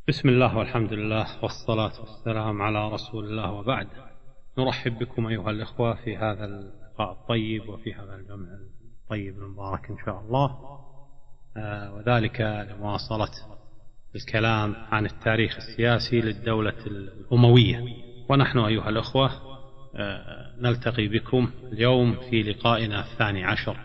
بسم الله والحمد لله والصلاة والسلام على رسول الله، وبعد. نرحب بكم أيها الإخوة في هذا اللقاء الطيب وفي هذا الجمع الطيب المبارك إن شاء الله، وذلك لمواصلة الكلام عن التاريخ السياسي للدولة الأموية. ونحن أيها الإخوة نلتقي بكم اليوم في لقائنا 12،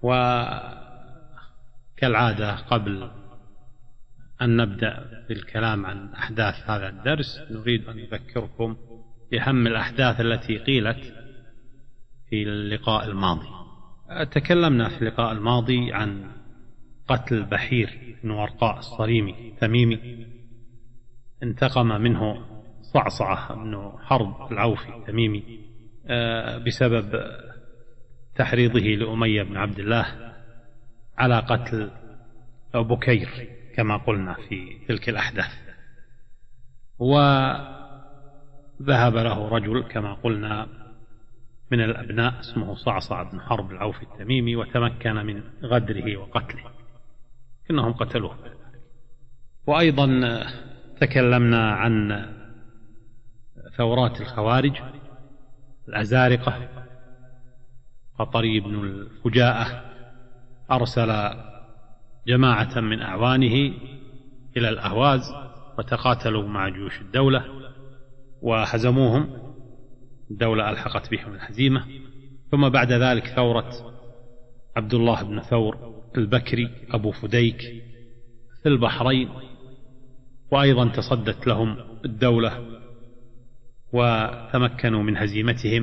وكالعادة قبل أن نبدأ في الكلام عن أحداث هذا الدرس نريد أن نذكركم بأهم الأحداث التي قيلت في اللقاء الماضي. تكلمنا في اللقاء الماضي عن قتل بحير بن ورقاء الصريمي التميمي، انتقم منه صعصعة بن حرب العوفي التميمي بسبب تحريضه لأمية بن عبد الله على قتل بكير كما قلنا في تلك الأحداث. وذهب له رجل كما قلنا من الأبناء اسمه صعصع بن حرب العوفي التميمي، وتمكن من غدره وقتله، إنهم قتلوه. وأيضا تكلمنا عن ثورات الخوارج الأزارقة. قطري بن الفجاءة أرسل جماعة من أعوانه إلى الأهواز وتقاتلوا مع جيوش الدولة وهزموهم، الدولة ألحقت بهم الهزيمة. ثم بعد ذلك ثورة عبد الله بن ثور البكري أبو فديك في البحرين، وأيضا تصدت لهم الدولة وتمكنوا من هزيمتهم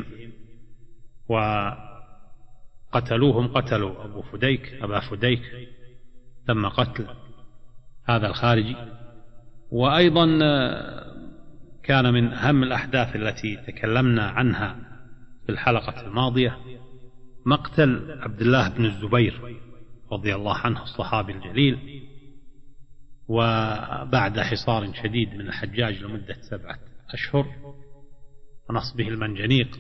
وقتلوهم، قتلوا أبا فديك تم قتل هذا الخارجي. وأيضا كان من أهم الأحداث التي تكلمنا عنها في الحلقة الماضية مقتل عبد الله بن الزبير رضي الله عنه الصحابي الجليل، وبعد حصار شديد من الحجاج لمدة 7 أشهر ونصبه المنجنيق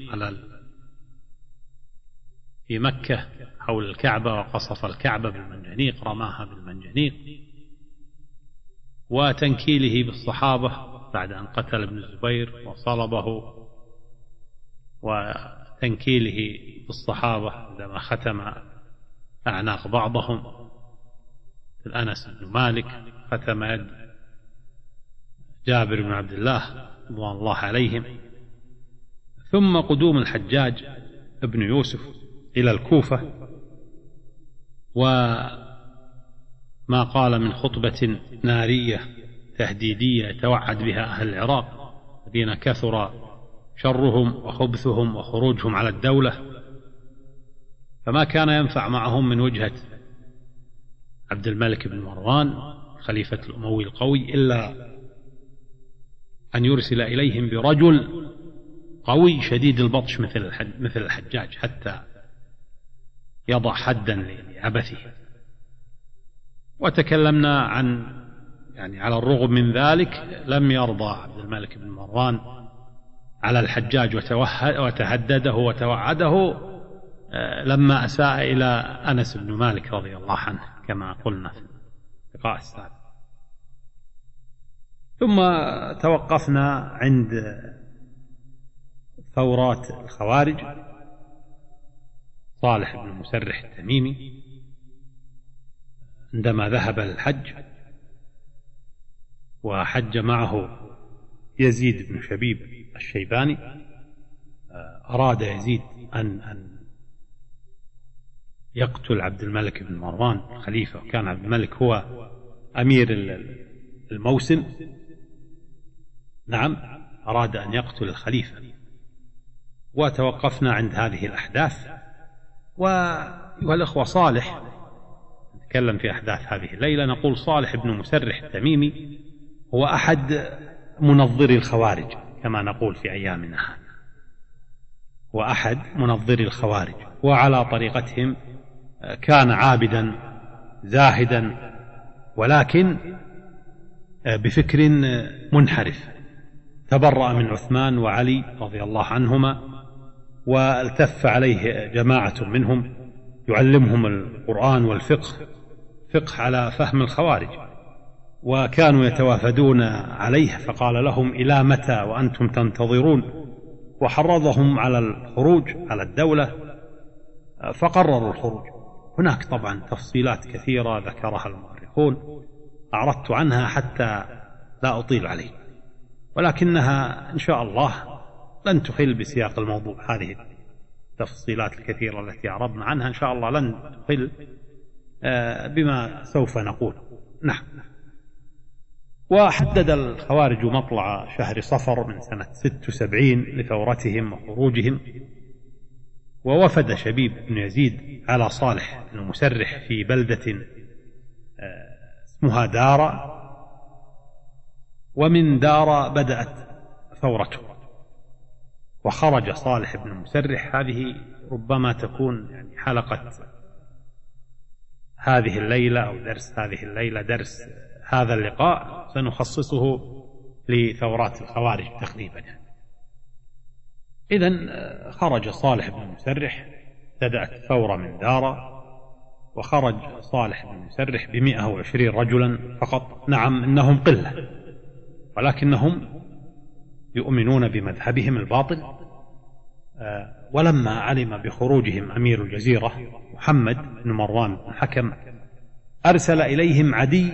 في مكة حول الكعبة، وقصف الكعبة بالمنجنيق، رماها بالمنجنيق، وتنكيله بالصحابة بعد أن قتل ابن الزبير وصلبه، وتنكيله بالصحابة عندما ختم أعناق بعضهم، أنس بن مالك ختم يد جابر بن عبد الله رضوان الله عليهم. ثم قدوم الحجاج ابن يوسف إلى الكوفة، وما قال من خطبة نارية تهديدية يتوعد بها أهل العراق الذين كثر شرهم وخبثهم وخروجهم على الدولة، فما كان ينفع معهم من وجهة عبد الملك بن مروان خليفة الأموي القوي إلا أن يرسل إليهم برجل قوي شديد البطش مثل الحجاج حتى يضع حدا لعبثه. وتكلمنا عن على الرغم من ذلك لم يرضى عبد الملك بن مروان على الحجاج وتهدده وتوعده لما أساء إلى أنس بن مالك رضي الله عنه كما قلنا في اللقاء السابق. ثم توقفنا عند ثورات الخوارج، صالح بن مسرح التميمي عندما ذهب للحج وحج معه يزيد بن شبيب الشيباني، أراد يزيد أن يقتل عبد الملك بن مروان الخليفة، وكان عبد الملك هو أمير الموسم، نعم أراد أن يقتل الخليفة. وتوقفنا عند هذه الأحداث. والأخوة صالح نتكلم في أحداث هذه الليلة، نقول صالح بن مسرح التميمي هو أحد منظري الخوارج كما نقول في أيامنا هذه، وأحد منظري الخوارج، وعلى طريقتهم كان عابدا زاهدا ولكن بفكر منحرف، تبرأ من عثمان وعلي رضي الله عنهما، والتف عليه جماعة منهم يعلمهم القرآن والفقه، فقه على فهم الخوارج، وكانوا يتوافدون عليه فقال لهم: إلى متى وأنتم تنتظرون؟ وحرضهم على الخروج على الدولة فقرروا الخروج. هناك طبعا تفصيلات كثيرة ذكرها المؤرخون أعرضت عنها حتى لا أطيل عليه، ولكنها إن شاء الله لن تخل بسياق الموضوع. هذه التفصيلات الكثيرة التي أعرضنا عنها إن شاء الله لن تخل بما سوف نقول. نعم. وحدد الخوارج مطلع شهر صفر من سنة 76 لثورتهم وخروجهم، ووفد شبيب بن يزيد على صالح بن مسرح في بلدة اسمها دارة، ومن دارة بدأت ثورته. وخرج صالح بن مسرح، هذه ربما تكون يعني حلقة هذه الليلة أو درس هذه الليلة، درس هذا اللقاء سنخصصه لثورات الخوارج تقريبا. إذن خرج صالح بن مسرح، بدأت الثورة من دارة، وخرج صالح بن مسرح ب120 رجلا فقط. نعم إنهم قلة، ولكنهم يؤمنون بمذهبهم الباطل. ولما علم بخروجهم أمير الجزيرة محمد بن مروان بن الحكم أرسل إليهم عدي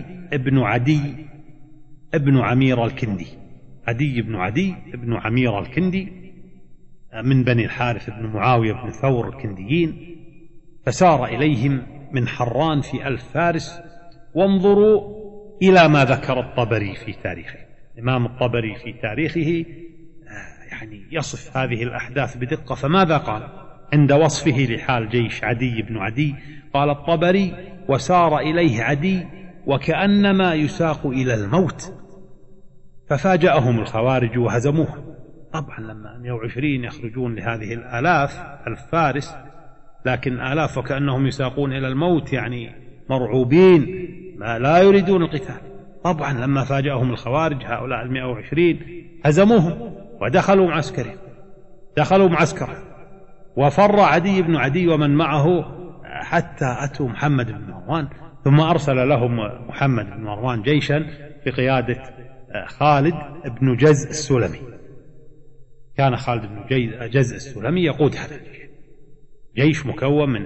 ابن عمير الكندي. عدي بن عدي ابن عمير الكندي من بني الحارث بن معاوية بن ثور الكنديين، فسار إليهم من حران في 1000 فارس. وانظروا إلى ما ذكر الطبري في تاريخه. الإمام الطبري في تاريخه يعني يصف هذه الأحداث بدقة. فماذا قال عند وصفه لحال جيش عدي بن عدي؟ قال الطبري: وسار إليه عدي وكأنما يساق إلى الموت، ففاجأهم الخوارج وهزموه. طبعا لما 120 يخرجون لهذه الآلاف 1000 فارس، لكن آلاف وكأنهم يساقون إلى الموت، يعني مرعوبين ما لا يريدون القتال. طبعا لما فاجأهم الخوارج هؤلاء 120 هزموهم ودخلوا معسكره، وفر عدي بن عدي ومن معه حتى أتوا محمد بن مروان، ثم أرسل لهم محمد بن مروان جيشا بقيادة خالد بن جزء السلمي. كان خالد بن جزء السلمي يقود هذا جيش مكون من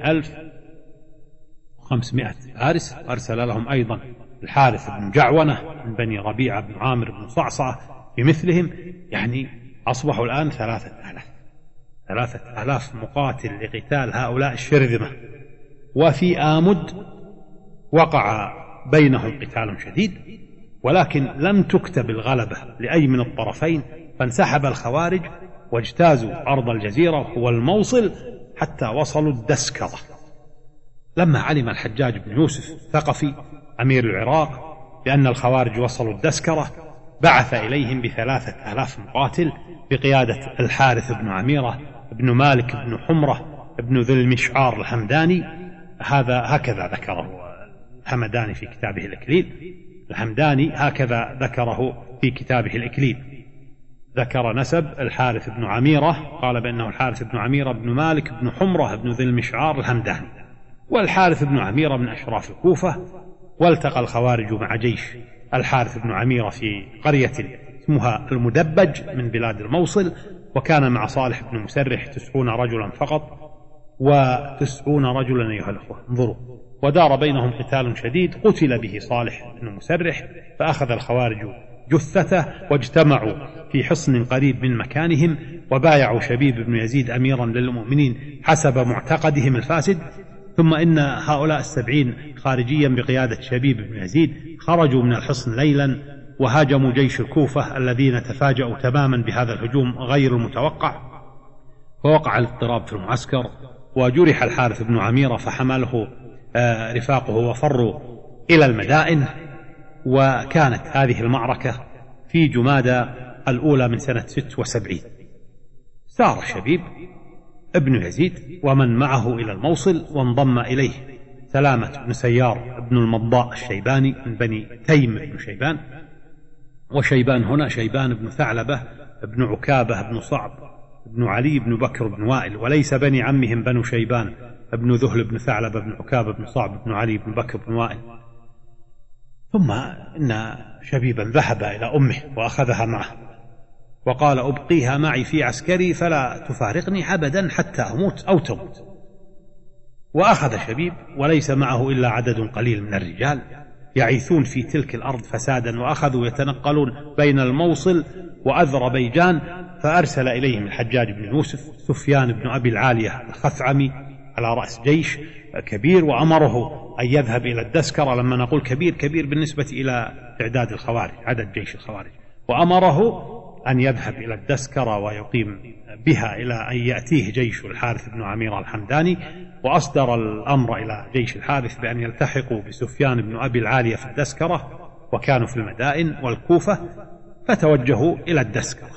1500 فارس. أرسل لهم أيضا الحارث بن جعونة من بني ربيعة بن عامر بن صعصعة بمثلهم، يعني أصبحوا الآن 3000 مقاتل لقتال هؤلاء الشرذمة. وفي آمد وقع بينهم قتال شديد، ولكن لم تكتب الغلبة لأي من الطرفين، فانسحب الخوارج واجتازوا أرض الجزيرة والموصل حتى وصلوا الدسكرة. لما علم الحجاج بن يوسف الثقفي أمير العراق بأن الخوارج وصلوا الدسكرة، بعث إليهم ب3000 مقاتل بقيادة الحارث بن عميرة بن مالك بن حمرة بن ذي المشعار الحمداني. هكذا ذكره الحمداني في كتابه الإكليل. الحمداني هكذا ذكره في كتابه الإكليل، ذكر نسب الحارث بن عميرة، قال بأنه الحارث بن عميرة بن مالك بن حمرة بن ذي المشعار الحمداني. والحارث بن عميرة من أشراف الكوفة. والتقى الخوارج مع جيش الحارث بن عميرة في قرية اسمها المدبج من بلاد الموصل، وكان مع صالح بن مسرح 90 رجلا فقط، و90 رجلا أيها الأخوة. انظروا، ودار بينهم قتال شديد، قتل به صالح بن مسرح، فأخذ الخوارج جثته واجتمعوا في حصن قريب من مكانهم، وبايعوا شبيب بن يزيد أميرا للمؤمنين حسب معتقدهم الفاسد. ثم إن هؤلاء 70 خارجيا بقيادة شبيب بن يزيد خرجوا من الحصن ليلا وهاجموا جيش الكوفة الذين تفاجأوا تماما بهذا الهجوم غير المتوقع، فوقع الاضطراب في المعسكر، وجرح الحارث بن عميرة فحمله رفاقه وفروا إلى المدائن. وكانت هذه المعركة في جمادى الأولى من سنة 76. سار شبيب ابن يزيد ومن معه إلى الموصل، وانضم إليه سلامة بن سيار بن المضاء الشيباني من بني تيم بن شيبان. وشيبان هنا شيبان بن ثعلبة بن عكابة بن صعب بن علي بن بكر بن وائل، وليس بني عمهم بنو شيبان بن ذهل بن ثعلبة بن عكابة بن صعب بن علي بن بكر بن وائل. ثم إن شبيبا ذهب إلى أمه وأخذها معه وقال أبقيها معي في عسكري فلا تفارقني أبدا حتى أموت أو تموت. وأخذ شبيب وليس معه إلا عدد قليل من الرجال يعيثون في تلك الأرض فسادا، وأخذوا يتنقلون بين الموصل وأذربيجان. فأرسل إليهم الحجاج بن يوسف سفيان بن أبي العالية الخثعمي على رأس جيش كبير، وأمره أن يذهب إلى الدسكرة. لما نقول كبير، كبير بالنسبة إلى تعداد الخوارج، عدد جيش الخوارج، وأمره أن يذهب إلى الدسكرة ويقيم بها إلى أن يأتيه جيش الحارث بن عمير الحمداني. وأصدر الأمر إلى جيش الحارث بأن يلتحقوا بسفيان بن أبي العالية في الدسكرة، وكانوا في المدائن والكوفة، فتوجهوا إلى الدسكرة.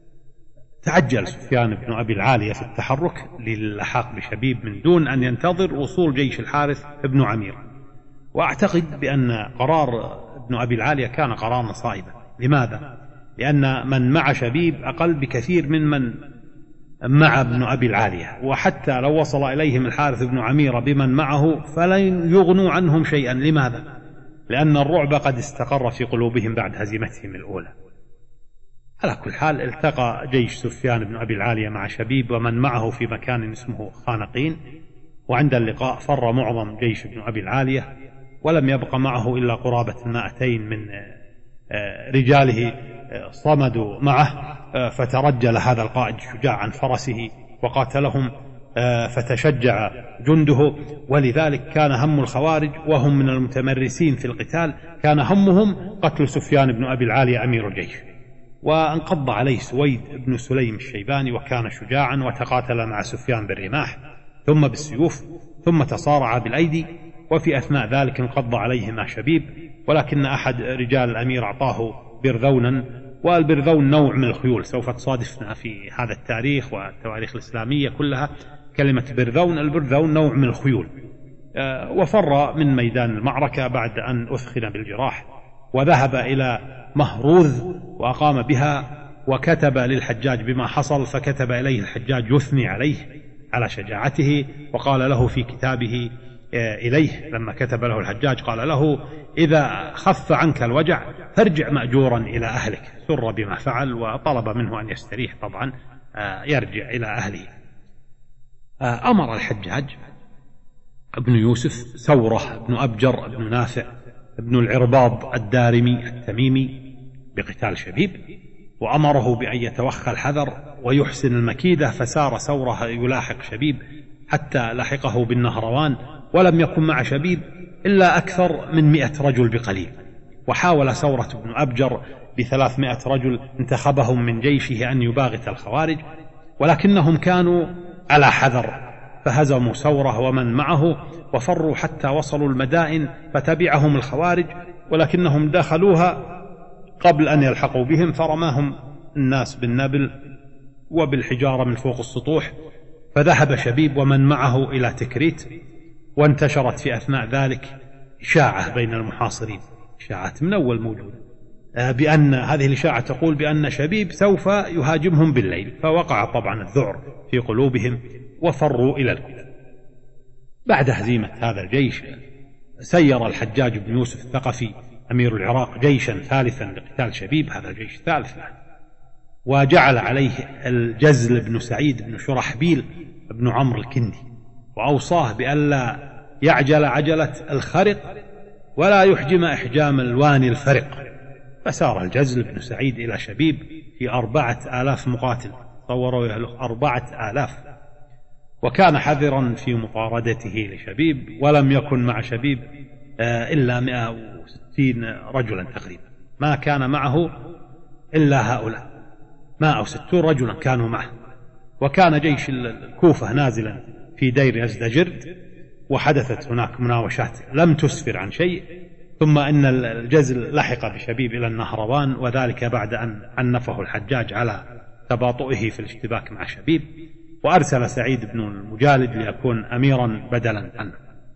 تعجل سفيان بن أبي العالية في التحرك للحاق بشبيب من دون أن ينتظر وصول جيش الحارث بن عمير. وأعتقد بأن قرار ابن أبي العالية كان قرارا صائبا. لماذا؟ لأن من مع شبيب أقل بكثير من مع ابن أبي العالية، وحتى لو وصل إليهم الحارث بن عمير بمن معه فلن يغنوا عنهم شيئا. لماذا؟ لأن الرعب قد استقر في قلوبهم بعد هزيمتهم الأولى. على كل حال التقى جيش سفيان بن أبي العالية مع شبيب ومن معه في مكان اسمه خانقين، وعند اللقاء فر معظم جيش ابن أبي العالية، ولم يبق معه إلا قرابة 200 من رجاله صمدوا معه. فترجل هذا القائد الشجاع عن فرسه وقاتلهم، فتشجع جنده. ولذلك كان هم الخوارج وهم من المتمرسين في القتال، كان همهم قتل سفيان بن أبي العالية أمير الجيش. وانقض عليه سويد بن سليم الشيباني وكان شجاعا، وتقاتل مع سفيان بالرماح ثم بالسيوف ثم تصارع بالأيدي. وفي أثناء ذلك انقض عليه مع شبيب، ولكن أحد رجال الأمير أعطاه برذونا، والبرذون نوع من الخيول. سوف تصادفنا في هذا التاريخ والتواريخ الإسلامية كلها كلمة برذون. البرذون نوع من الخيول. وفر من ميدان المعركة بعد أن أثخن بالجراح، وذهب إلى مهروذ وأقام بها، وكتب للحجاج بما حصل. فكتب إليه الحجاج يثني عليه على شجاعته، وقال له في كتابه إليه لما كتب له الحجاج قال له: إذا خف عنك الوجع فارجع مأجورا إلى أهلك. سر بما فعل وطلب منه أن يستريح، طبعا يرجع إلى أهله. أمر الحجاج ابن يوسف ثورة بن أبجر بن نافع ابن العرباض الدارمي التميمي بقتال شبيب، وأمره بأن يتوخى الحذر ويحسن المكيدة. فسار ثورة يلاحق شبيب حتى لحقه بالنهروان، ولم يكن مع شبيب إلا أكثر من 100 رجل بقليل. وحاول ثورة بن أبجر ب300 رجل انتخبهم من جيشه أن يباغت الخوارج، ولكنهم كانوا على حذر، فهزموا ثورة ومن معه وفروا حتى وصلوا المدائن، فتبعهم الخوارج، ولكنهم دخلوها قبل أن يلحقوا بهم، فرماهم الناس بالنبل وبالحجارة من فوق السطوح. فذهب شبيب ومن معه إلى تكريت، وانتشرت في أثناء ذلك إشاعة بين المحاصرين، إشاعة من أول موجودة، بأن هذه الإشاعة تقول بأن شبيب سوف يهاجمهم بالليل. فوقع طبعا الذعر في قلوبهم وفروا إلى الكوفة. بعد هزيمة هذا الجيش سير الحجاج بن يوسف الثقفي أمير العراق جيشا ثالثا لقتال شبيب، هذا الجيش الثالث، وجعل عليه الجزل بن سعيد بن شرحبيل بن عمرو الكندي، وأوصاه بألا يعجل عجلة الخرق ولا يحجم إحجام الواني الفرق. فسار الجزل بن سعيد إلى شبيب في 4000 مقاتل، تصوروا له 4000، وكان حذرا في مطاردته لشبيب، ولم يكن مع شبيب إلا 160 رجلا تقريبا، ما كان معه إلا هؤلاء 160 رجلا كانوا معه. وكان جيش الكوفة نازلا في دير يزدجرد، وحدثت هناك مناوشات لم تسفر عن شيء، ثم إن الجزل لحق بشبيب إلى النهروان، وذلك بعد أن عنفه الحجاج على تباطؤه في الاشتباك مع شبيب، وأرسل سعيد بن المجالد ليكون أميرا بدلا عنه.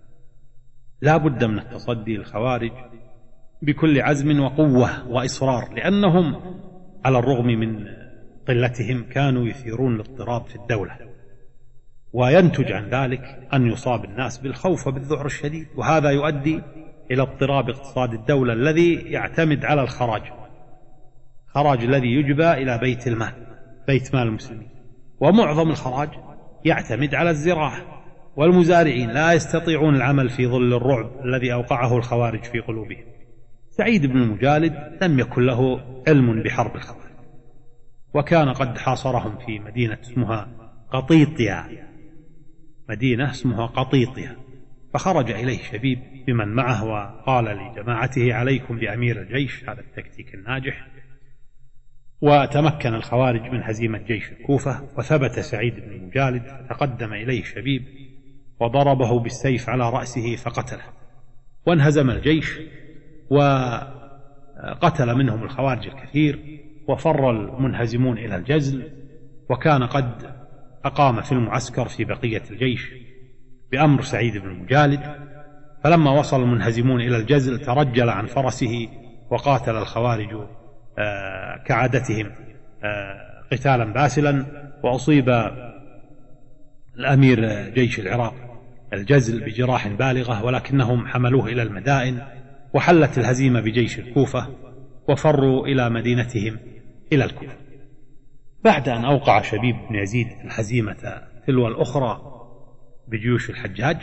لا بد من التصدي للخوارج بكل عزم وقوة وإصرار، لأنهم على الرغم من قلتهم كانوا يثيرون الاضطراب في الدولة، وينتج عن ذلك أن يصاب الناس بالخوف وبالذعر الشديد، وهذا يؤدي إلى اضطراب اقتصاد الدولة الذي يعتمد على الخراج الذي يجبى إلى بيت مال المسلمين، ومعظم الخراج يعتمد على الزراعة، والمزارعين لا يستطيعون العمل في ظل الرعب الذي أوقعه الخوارج في قلوبهم. سعيد بن المجالد لم يكن له علم بحرب الخوارج، وكان قد حاصرهم في مدينة اسمها قطيطية، فخرج إليه شبيب بمن معه وقال لجماعته: عليكم بأمير الجيش، هذا التكتيك الناجح. وتمكن الخوارج من هزيمة جيش الكوفة، وثبت سعيد بن المجالد، فتقدم إليه شبيب وضربه بالسيف على رأسه فقتله، وانهزم الجيش وقتل منهم الخوارج الكثير، وفر المنهزمون إلى الجزل، وكان قد أقام في المعسكر في بقية الجيش بأمر سعيد بن المجالد. فلما وصل المنهزمون إلى الجزل ترجل عن فرسه وقاتل الخوارج كعادتهم قتالا باسلا، وأصيب الأمير جيش العراق الجزل بجراح بالغة، ولكنهم حملوه إلى المدائن، وحلت الهزيمة بجيش الكوفة، وفروا إلى مدينتهم إلى الكوفة. بعد أن أوقع شبيب بن يزيد الهزيمة تلو الأخرى بجيوش الحجاج،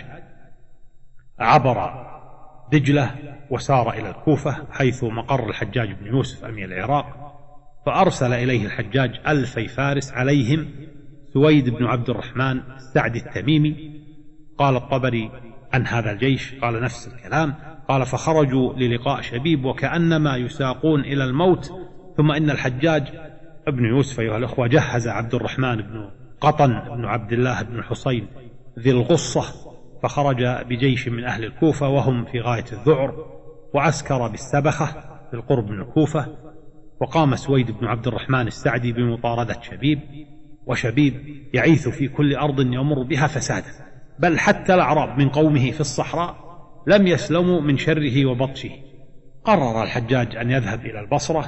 عبر دجلة وسار إلى الكوفة حيث مقر الحجاج بن يوسف أمير العراق، فأرسل إليه الحجاج 1000 فارس، عليهم سويد بن عبد الرحمن السعدي التميمي. قال الطبري عن هذا الجيش قال نفس الكلام، قال: فخرجوا للقاء شبيب وكأنما يساقون إلى الموت، ثم إن الحجاج ابن يوسف أيها الأخوة جهز عبد الرحمن بن قطن بن عبد الله بن حسين ذي الغصة، فخرج بجيش من أهل الكوفة وهم في غاية الذعر، وعسكر بالسبخة بالقرب من الكوفة. وقام سويد بن عبد الرحمن السعدي بمطاردة شبيب، وشبيب يعيث في كل أرض يمر بها فسادا، بل حتى الأعراب من قومه في الصحراء لم يسلموا من شره وبطشه. قرر الحجاج أن يذهب إلى البصرة،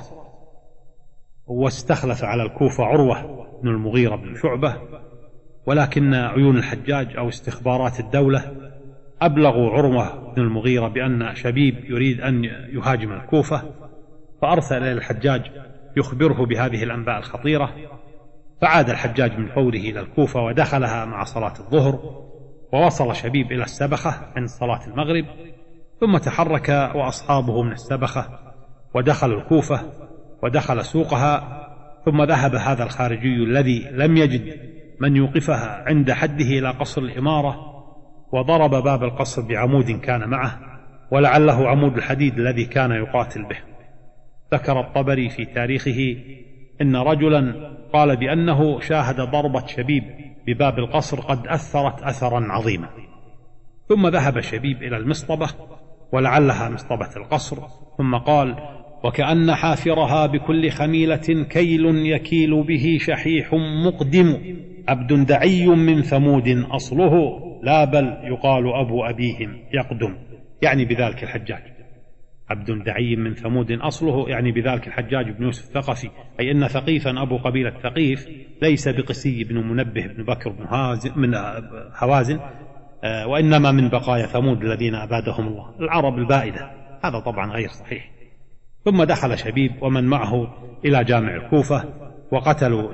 واستخلف على الكوفة عروة بن المغيرة بن شعبة، ولكن عيون الحجاج أو استخبارات الدولة أبلغوا عروة بن المغيرة بأن شبيب يريد أن يهاجم الكوفة، فأرسل إلى الحجاج يخبره بهذه الأنباء الخطيرة. فعاد الحجاج من فوره إلى الكوفة ودخلها مع صلاة الظهر، ووصل شبيب إلى السبخة عند صلاة المغرب، ثم تحرك وأصحابه من السبخة ودخلوا الكوفة ودخل سوقها، ثم ذهب هذا الخارجي الذي لم يجد من يوقفها عند حده إلى قصر الإمارة، وضرب باب القصر بعمود كان معه، ولعله عمود الحديد الذي كان يقاتل به. ذكر الطبري في تاريخه إن رجلا قال بأنه شاهد ضربة شبيب بباب القصر قد أثرت أثرا عظيما. ثم ذهب شبيب إلى المصطبة، ولعلها مصطبة القصر، ثم قال: وكأن حافرها بكل خميلة كيل يكيل به شحيح مقدم، عبد دعي من ثمود أصله، لا بل يقال أبو أبيهم يقدم. يعني بذلك الحجاج. عبد دعي من ثمود أصله يعني بذلك الحجاج بن يوسف الثقفي، أي أن ثقيفا أبو قبيلة ثقيف ليس بقسي بن منبه بن بكر بن هوازن، وإنما من بقايا ثمود الذين أبادهم الله، العرب البائدة. هذا طبعا غير صحيح. ثم دخل شبيب ومن معه إلى جامع الكوفة، وقتلوا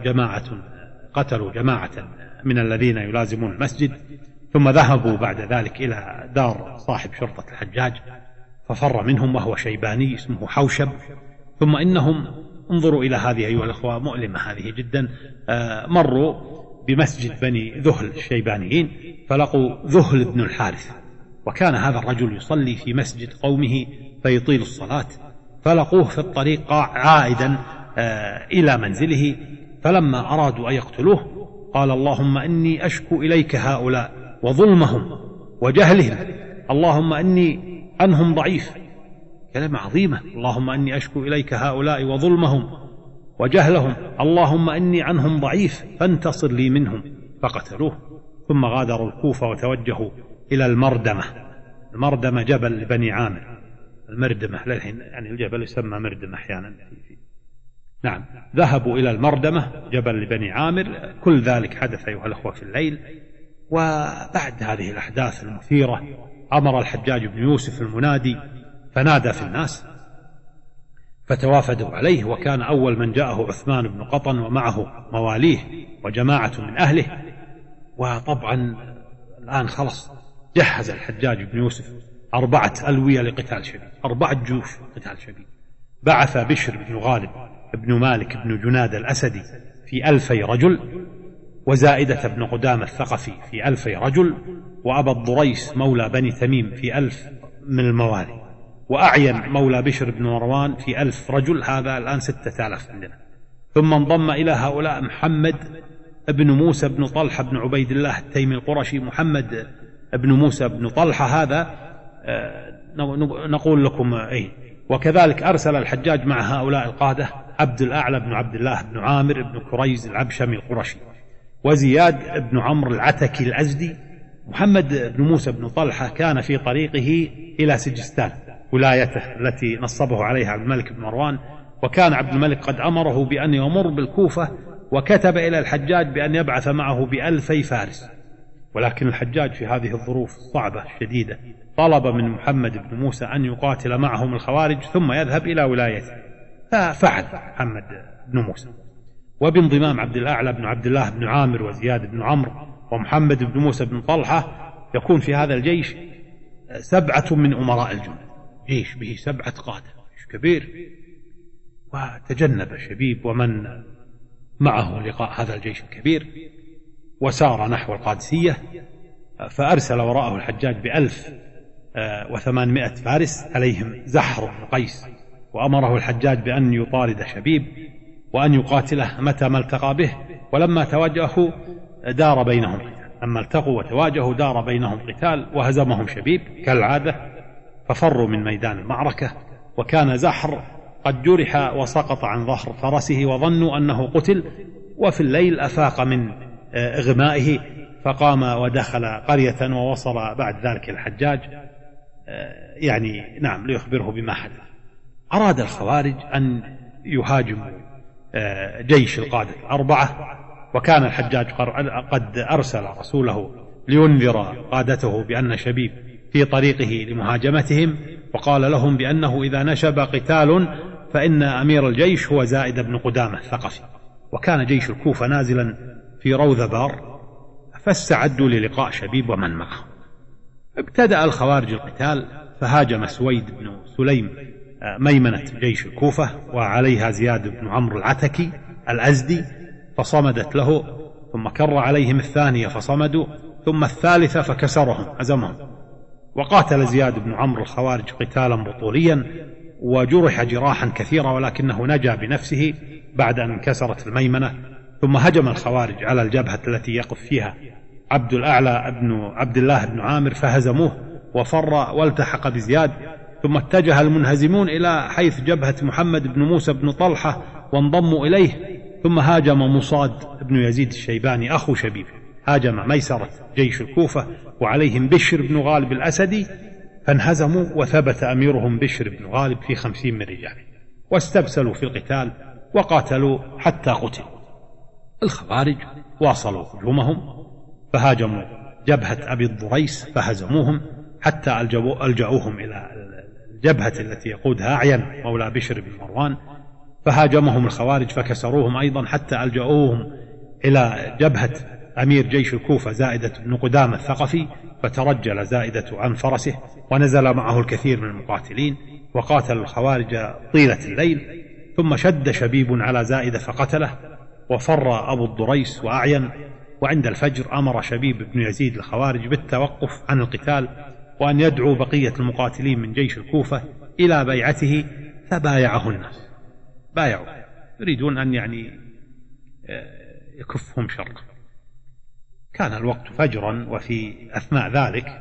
جماعة من الذين يلازمون المسجد، ثم ذهبوا بعد ذلك إلى دار صاحب شرطة الحجاج، ففر منهم وهو شيباني اسمه حوشب. ثم إنهم، انظروا إلى هذه أيها الأخوة، مؤلمة هذه جدا، مروا بمسجد بني ذهل الشيبانيين، فلقوا ذهل بن الحارث، وكان هذا الرجل يصلي في مسجد قومه فيطيل الصلاة، فلقوه في الطريق عائدا إلى منزله، فلما أرادوا أن يقتلوه قال: اللهم إني أشكو إليك هؤلاء وظلمهم وجهلهم، اللهم إني عنهم ضعيف. كلمة عظيمة، اللهم إني أشكو إليك هؤلاء وظلمهم وجهلهم، اللهم إني عنهم ضعيف فانتصر لي منهم. فقتلوه، ثم غادروا الكوفة وتوجهوا إلى المردمة جبل لبني عامر، المردمة للحين يعني الجبل يسمى مردمة أحيانا. نعم، ذهبوا إلى المردمة جبل لبني عامر. كل ذلك حدث أيها الأخوة في الليل. وبعد هذه الأحداث المثيرة أمر الحجاج بن يوسف المنادي فنادى في الناس فتوافدوا عليه، وكان أول من جاءه عثمان بن قطن ومعه مواليه وجماعة من أهله. وطبعا الآن خلص جهز الحجاج بن يوسف 4 ألوية لقتال شبيب، 4 جيوش قتال شبيب. بعث بشر بن غالب بن مالك بن جناد الأسدي في 2000 رجل، وزائدة بن قدامة الثقفي في 2000 رجل، وأبا الضريس مولى بني تميم في 1000 من الموالي، وأعين مولى بشر بن مروان في 1000 رجل. هذا الآن 6000 عندنا. ثم انضم إلى هؤلاء محمد بن موسى بن طلحة بن عبيد الله التيمي القرشي. محمد بن موسى بن طلحة هذا نقول لكم إيه. وكذلك أرسل الحجاج مع هؤلاء القادة عبد الأعلى بن عبد الله بن عامر بن كريز العبشمي القرشي، وزياد بن عمرو العتكي الأزدي. محمد بن موسى بن طلحة كان في طريقه إلى سجستان ولايته التي نصبه عليها عبد الملك بن مروان، وكان عبد الملك قد أمره بأن يمر بالكوفة، وكتب إلى الحجاج بأن يبعث معه ب2000 فارس. ولكن الحجاج في هذه الظروف الصعبة الشديدة طلب من محمد بن موسى أن يقاتل معهم الخوارج ثم يذهب إلى ولايته، ففعل محمد بن موسى. وبانضمام عبد الأعلى بن عبد الله بن عامر وزياد بن عمرو ومحمد بن موسى بن طلحة يكون في هذا الجيش 7 من أمراء الجند، جيش به 7 قادة، جيش كبير. وتجنب شبيب ومن معه لقاء هذا الجيش الكبير، وسار نحو القادسية، فأرسل وراءه الحجاج ب1800 فارس عليهم زحر بن قيس، وأمره الحجاج بأن يطارد شبيب وأن يقاتله متى ما التقى به. ولما تواجهوا دار بينهم قتال، أما التقوا وتواجهوا دار بينهم قتال، وهزمهم شبيب كالعادة، ففروا من ميدان المعركة. وكان زحر قد جرح وسقط عن ظهر فرسه، وظنوا أنه قتل. وفي الليل أفاق من إغمائه فقام ودخل قرية، ووصل بعد ذلك الحجاج ليخبره بما حدث. أراد الخوارج أن يهاجموا جيش القادة 4، وكان الحجاج قد أرسل رسوله لينذر قادته بأن شبيب في طريقه لمهاجمتهم، وقال لهم بأنه إذا نشب قتال فإن أمير الجيش هو زائد بن قدامة الثقفي. وكان جيش الكوفة نازلا في روذبار، فاستعدوا للقاء شبيب ومن معه. ابتدأ الخوارج القتال، فهاجم سويد بن سليم ميمنة جيش الكوفة، وعليها زياد بن عمرو العتكي الأزدي، فصمدت له. ثم كر عليهم الثانية فصمدوا، ثم الثالثة فكسرهم هزمهم. وقاتل زياد بن عمرو الخوارج قتالا بطوليا، وجرح جراحا كثيرة، ولكنه نجا بنفسه بعد أن انكسرت الميمنة. ثم هجم الخوارج على الجبهة التي يقف فيها عبد الأعلى بن عبد الله بن عامر، فهزموه وفر والتحق بزياد. ثم اتجه المنهزمون إلى حيث جبهة محمد بن موسى بن طلحة وانضموا إليه. ثم هاجم مصاد بن يزيد الشيباني أخو شبيب، هاجم ميسرة جيش الكوفة وعليهم بشر بن غالب الأسدي، فانهزموا، وثبت أميرهم بشر بن غالب في 50 من رجاله، واستبسلوا في القتال وقاتلوا حتى قتلوا. الخوارج واصلوا هجومهم، فهاجموا جبهة أبي الضريس فهزموهم حتى ألجأوهم إلى الجبهة التي يقودها أعين مولى بشر بن مروان، فهاجمهم الخوارج فكسروهم أيضا حتى ألجأوهم إلى جبهة أمير جيش الكوفة زائدة بن قدامة الثقفي، فترجل زائدة عن فرسه ونزل معه الكثير من المقاتلين، وقاتل الخوارج طيلة الليل. ثم شد شبيب على زائدة فقتله، وفر أبو الضريس وأعين. وعند الفجر أمر شبيب بن يزيد الخوارج بالتوقف عن القتال، وأن يدعو بقية المقاتلين من جيش الكوفة إلى بيعته، فبايعه الناس، بايعوا، يريدون أن يكفهم شر. كان الوقت فجرا، وفي أثناء ذلك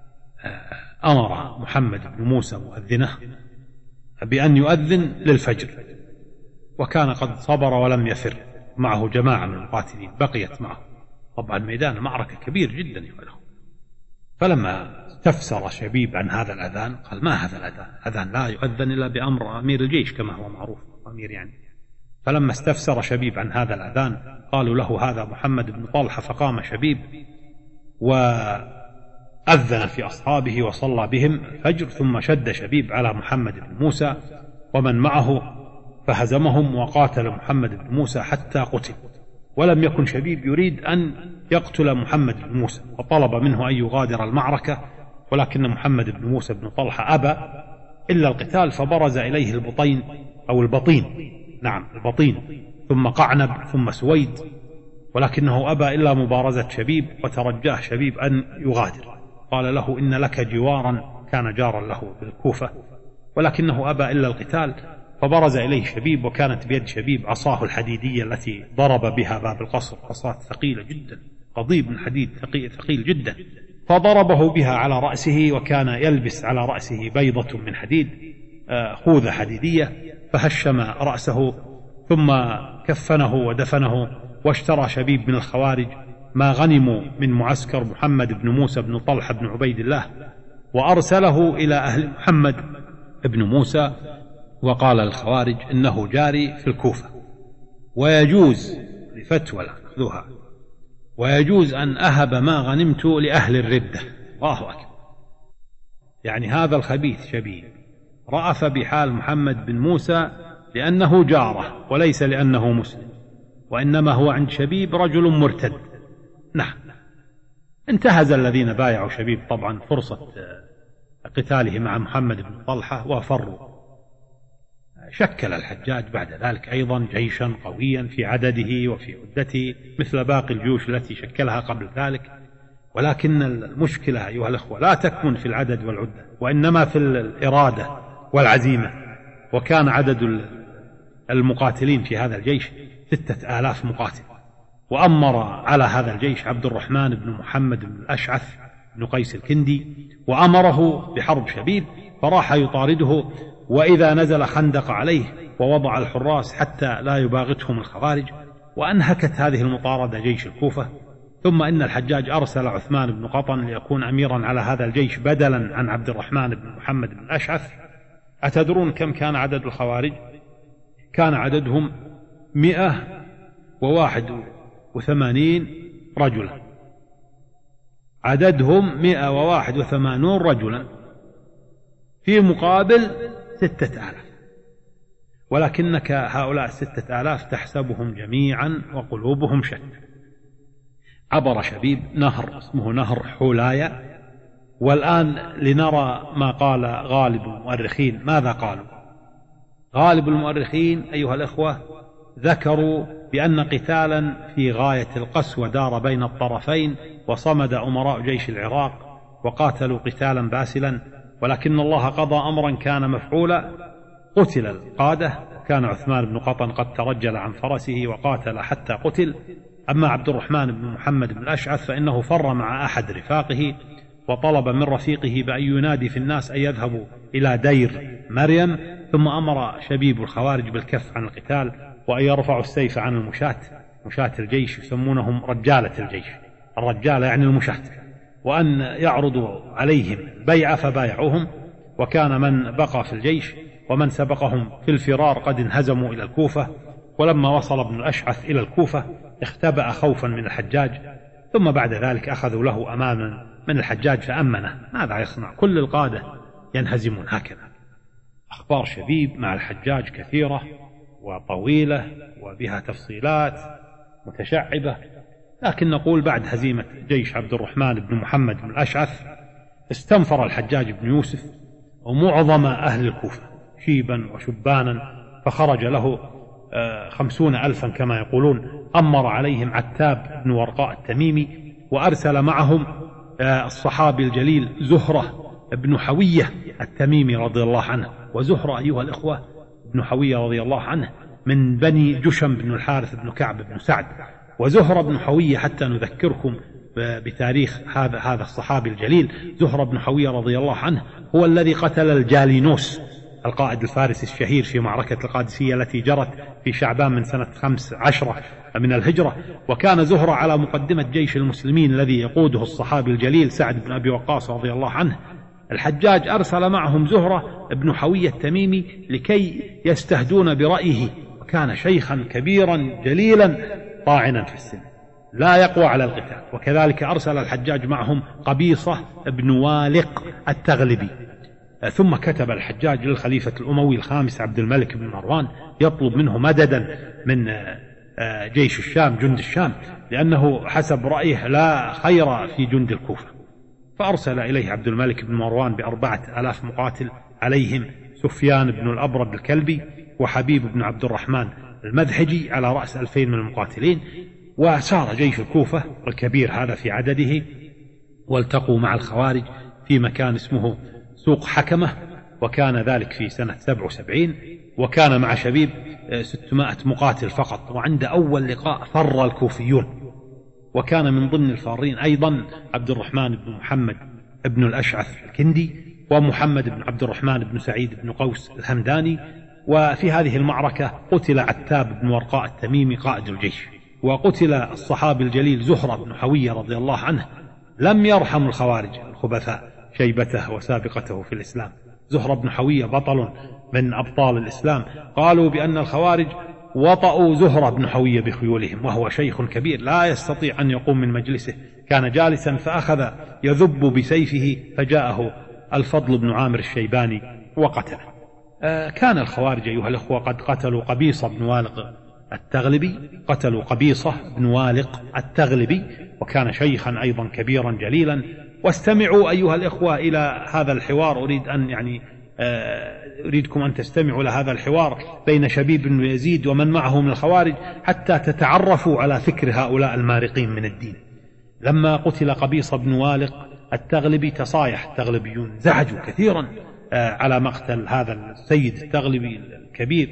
أمر محمد بن موسى مؤذنه بأن يؤذن للفجر، وكان قد صبر ولم يفر، معه جماعة من القاتلين بقيت معه. طبعا ميدان المعركة كبير جدا يقوله. فلما استفسر شبيب عن هذا الأذان قال: ما هذا الأذان؟ أذان لا يؤذن إلا بأمر أمير الجيش كما هو معروف، أمير فلما استفسر شبيب عن هذا الأذان قالوا له: هذا محمد بن طلحة. فقام شبيب وأذن أذن في أصحابه وصلى بهم الفجر، ثم شد شبيب على محمد بن موسى ومن معه فهزمهم وقاتل محمد بن موسى حتى قتل. ولم يكن شبيب يريد أن يقتل محمد بن موسى، وطلب منه أن يغادر المعركة، ولكن محمد بن موسى بن طلحة أبى إلا القتال، فبرز إليه البطين أو البطين، نعم البطين، ثم قعنب ثم سويد، ولكنه أبى إلا مبارزة شبيب، وترجاه شبيب أن يغادر. قال له إن لك جوارا، كان جارا له بالكوفة، ولكنه أبى إلا القتال، فبرز إليه شبيب، وكانت بيد شبيب عصاه الحديدية التي ضرب بها باب القصر، عصاه ثقيلة جدا، قضيب من حديد ثقيل جدا، فضربه بها على رأسه، وكان يلبس على رأسه بيضة من حديد، خوذة حديدية، فهشم رأسه ثم كفنه ودفنه. واشترى شبيب من الخوارج ما غنموا من معسكر محمد بن موسى بن طلحة بن عبيد الله، وأرسله إلى أهل محمد بن موسى، وقال الخوارج إنه جاري في الكوفة، ويجوز لفتوى أخذوها، ويجوز أن أهب ما غنمت لأهل الردة. الله أكبر. يعني هذا الخبيث شبيب رأف بحال محمد بن موسى لأنه جاره وليس لأنه مسلم، وإنما هو عند شبيب رجل مرتد. نعم، انتهز الذين بايعوا شبيب طبعا فرصة قتاله مع محمد بن طلحة وفروا. شكل الحجاج بعد ذلك أيضا جيشا قويا في عدده وفي عدته مثل باقي الجيوش التي شكلها قبل ذلك، ولكن المشكلة أيها الأخوة لا تكمن في العدد والعدة، وإنما في الإرادة والعزيمة. وكان عدد المقاتلين في هذا الجيش 6000 مقاتل، وأمر على هذا الجيش عبد الرحمن بن محمد بن الأشعث بن قيس الكندي، وأمره بحرب شبيب، فراح يطارده، وإذا نزل خندق عليه ووضع الحراس حتى لا يباغتهم الخوارج، وأنهكت هذه المطاردة جيش الكوفة. ثم إن الحجاج أرسل عثمان بن قطن ليكون أميرا على هذا الجيش بدلا عن عبد الرحمن بن محمد بن الأشعث. أتدرون كم كان عدد الخوارج؟ كان عددهم 181 رجلا، عددهم 181 رجلا في مقابل 6000، ولكنك هؤلاء 6000 تحسبهم جميعا وقلوبهم شتى. عبر شبيب نهر اسمه نهر حولاية، والآن لنرى ما قال غالب المؤرخين. ماذا قالوا؟ غالب المؤرخين أيها الأخوة ذكروا بأن قتالا في غاية القسوة دار بين الطرفين، وصمد أمراء جيش العراق وقاتلوا قتالا باسلا، ولكن الله قضى أمرا كان مفعولا، قتل القادة، كان عثمان بن قطن قد ترجل عن فرسه وقاتل حتى قتل. أما عبد الرحمن بن محمد بن الأشعث فإنه فر مع أحد رفاقه، وطلب من رفيقه بأن ينادي في الناس أن يذهبوا إلى دير مريم، ثم أمر شبيب الخوارج بالكف عن القتال، وأن يرفعوا السيف عن مشاة الجيش، يسمونهم رجالة الجيش، الرجالة يعني المشاة، وأن يعرضوا عليهم بيعة، فبايعوهم. وكان من بقى في الجيش ومن سبقهم في الفرار قد انهزموا إلى الكوفة. ولما وصل ابن الأشعث إلى الكوفة اختبأ خوفا من الحجاج، ثم بعد ذلك أخذوا له أمانا من الحجاج فأمنه. ماذا يصنع؟ كل القادة ينهزمون هكذا. أخبار شبيب مع الحجاج كثيرة وطويلة وبها تفصيلات متشعبة، لكن نقول بعد هزيمة جيش عبد الرحمن بن محمد بن الأشعث استنفر الحجاج بن يوسف ومعظم أهل الكوفة شيبا وشبانا، فخرج له 50,000 كما يقولون. أمر عليهم عتاب بن ورقاء التميمي، وأرسل معهم الصحابي الجليل زهرة بن حوية التميمي رضي الله عنه. وزهرة أيها الإخوة بن حوية رضي الله عنه من بني جشم بن الحارث بن كعب بن سعد. وزهرة بن حوية حتى نذكركم بتاريخ هذا الصحابي الجليل، زهرة بن حوية رضي الله عنه هو الذي قتل الجالينوس القائد الفارسي الشهير في معركة القادسية التي جرت في شعبان من سنة 15 من الهجرة. وكان زهرة على مقدمة جيش المسلمين الذي يقوده الصحابي الجليل سعد بن أبي وقاص رضي الله عنه. الحجاج أرسل معهم زهرة بن حوية التميمي لكي يستهدون برأيه، وكان شيخا كبيرا جليلا طاعنا في السن. لا يقوى على القتال. وكذلك أرسل الحجاج معهم قبيصة بن والق التغلبي. ثم كتب الحجاج للخليفة الأموي الخامس عبد الملك بن مروان يطلب منه مددا من جيش الشام، جند الشام، لأنه حسب رأيه لا خير في جند الكوفة. فأرسل إليه عبد الملك بن مروان ب4,000 مقاتل، عليهم سفيان بن الأبرد الكلبي وحبيب بن عبد الرحمن المذحجي على رأس 2000 من المقاتلين. وسار جيش الكوفة الكبير هذا في عدده، والتقوا مع الخوارج في مكان اسمه سوق حكمة، وكان ذلك في سنة 77، وكان مع شبيب 600 مقاتل فقط. وعند أول لقاء فر الكوفيون، وكان من ضمن الفارين أيضا عبد الرحمن بن محمد بن الأشعث الكندي، ومحمد بن عبد الرحمن بن سعيد بن قوس الهمداني. وفي هذه المعركة قتل عتاب بن ورقاء التميمي قائد الجيش، وقتل الصحابي الجليل زهرة بن حوية رضي الله عنه. لم يرحم الخوارج الخبثاء شيبته وسابقته في الإسلام. زهرة بن حوية بطل من أبطال الإسلام، قالوا بأن الخوارج وطأوا زهرة بن حوية بخيولهم وهو شيخ كبير لا يستطيع أن يقوم من مجلسه، كان جالسا فأخذ يذب بسيفه فجاءه الفضل بن عامر الشيباني وقتله. كان الخوارج أيها الأخوة قد قتلوا قبيصة بن والق التغلبي، قتلوا قبيصة بن والق التغلبي، وكان شيخا أيضا كبيرا جليلا. واستمعوا أيها الإخوة إلى هذا الحوار، أريدكم أن تستمعوا لهذا الحوار بين شبيب بن يزيد ومن معه من الخوارج حتى تتعرفوا على فكر هؤلاء المارقين من الدين. لما قتل قبيصة بن والق التغلبي تصايح التغلبيون، زعجوا كثيرا على مقتل هذا السيد التغلبي الكبير.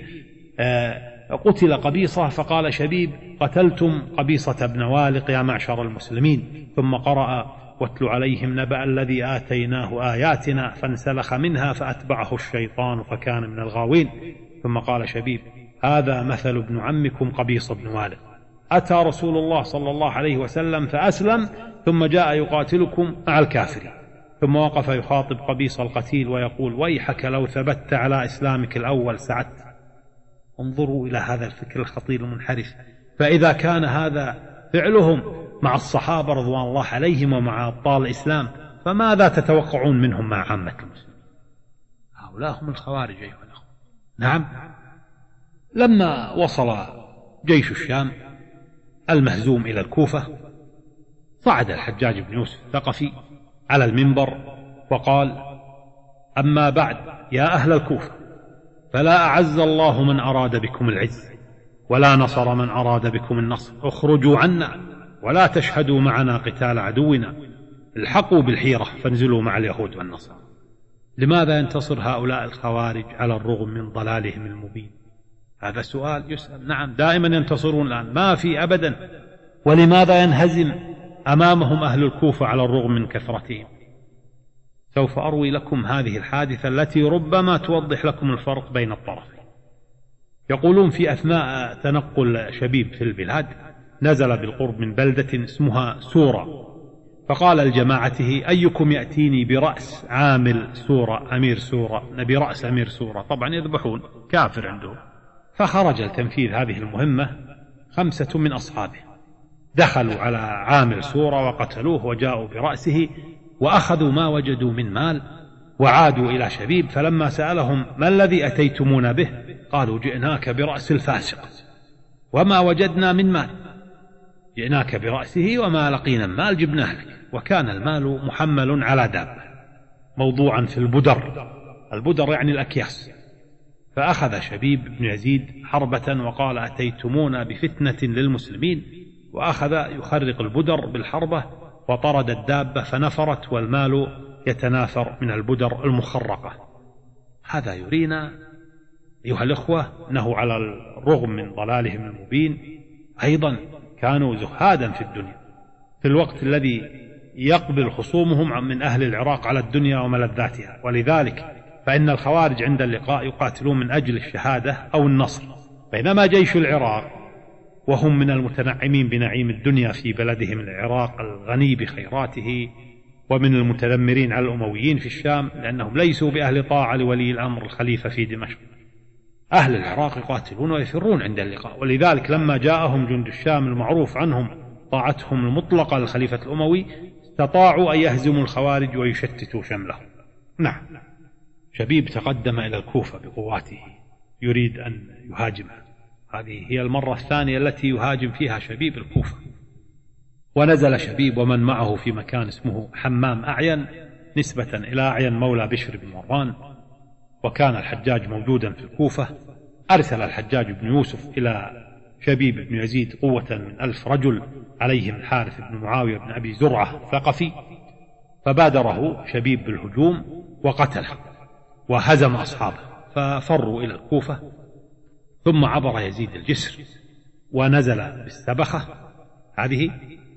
قتل قبيصة، فقال شبيب: قتلتم قبيصة بن والق يا معشر المسلمين. ثم قرأ: واتل عليهم نبأ الذي آتيناه آياتنا فانسلخ منها فأتبعه الشيطان فكان من الغاوين. ثم قال شبيب: هذا مثل ابن عمكم قبيصة بن والق، أتى رسول الله صلى الله عليه وسلم فأسلم، ثم جاء يقاتلكم مع الكافرين. ثم وقف يخاطب قبيصة القتيل ويقول: ويحك لو ثبت على إسلامك الأول سعدت. انظروا إلى هذا الفكر الخطير المنحرف. فإذا كان هذا فعلهم مع الصحابة رضوان الله عليهم ومع أبطال الإسلام، فماذا تتوقعون منهم مع عامة المسلمين؟ هؤلاء هم الخوارج أيها الأخوة. نعم. لما وصل جيش الشام المهزوم إلى الكوفة، صعد الحجاج بن يوسف الثقفي على المنبر وقال: أما بعد يا أهل الكوفة، فلا أعز الله من أراد بكم العز، ولا نصر من أراد بكم النصر. اخرجوا عنا ولا تشهدوا معنا قتال عدونا، الحقوا بالحيرة فانزلوا مع اليهود والنصارى. لماذا ينتصر هؤلاء الخوارج على الرغم من ضلالهم المبين؟ هذا سؤال يسأل. نعم، دائما ينتصرون الآن، ما في أبدا. ولماذا ينهزم أمامهم أهل الكوفة على الرغم من كثرتهم؟ سوف أروي لكم هذه الحادثة التي ربما توضح لكم الفرق بين الطرفين. يقولون في أثناء تنقل شبيب في البلاد نزل بالقرب من بلدة اسمها سورة، فقال لجماعته: أيكم يأتيني برأس عامل سورة أمير سورة، نبي رأس أمير سورة. طبعا يذبحون، كافر عندهم. فخرج لتنفيذ هذه المهمة 5 من أصحابه، دخلوا على عامل سورة وقتلوه وجاءوا برأسه وأخذوا ما وجدوا من مال وعادوا إلى شبيب. فلما سألهم: ما الذي أتيتمون به؟ قالوا: جئناك برأس الفاسق وما وجدنا من مال، جئناك برأسه وما لقينا مال جبناه لك. وكان المال محمل على دابة موضوعا في البدر، البدر يعني الأكياس. فأخذ شبيب بن يزيد حربة وقال: أتيتمونا بفتنة للمسلمين، وأخذ يخرق البدر بالحربة وطرد الدابة فنفرت والمال يتناثر من البدر المخرقة. هذا يرينا أيها الأخوة أنه على الرغم من ضلالهم المبين أيضا كانوا زهادا في الدنيا، في الوقت الذي يقبل خصومهم من أهل العراق على الدنيا وملذاتها. ولذلك فإن الخوارج عند اللقاء يقاتلون من أجل الشهادة أو النصر، بينما جيش العراق وهم من المتنعمين بنعيم الدنيا في بلدهم العراق الغني بخيراته، ومن المتذمرين على الأمويين في الشام لأنهم ليسوا بأهل طاعة لولي الأمر الخليفة في دمشق. أهل العراق يقاتلون ويفرون عند اللقاء. ولذلك لما جاءهم جند الشام المعروف عنهم طاعتهم المطلقة للخليفة الأموي استطاعوا أن يهزموا الخوارج ويشتتوا شملهم. نعم، شبيب تقدم إلى الكوفة بقواته يريد أن يهاجمها. هذه هي المرة الثانية التي يهاجم فيها شبيب الكوفة. ونزل شبيب ومن معه في مكان اسمه حمام أعين نسبة إلى أعين مولى بشر بن مروان. وكان الحجاج موجودا في الكوفة. أرسل الحجاج بن يوسف إلى شبيب بن يزيد قوة من 1000 رجل عليهم الحارث بن معاوية بن أبي زرعة الثقفي، فبادره شبيب بالهجوم وقتله وهزم أصحابه، ففروا إلى الكوفة. ثم عبر يزيد الجسر ونزل بالسبخة هذه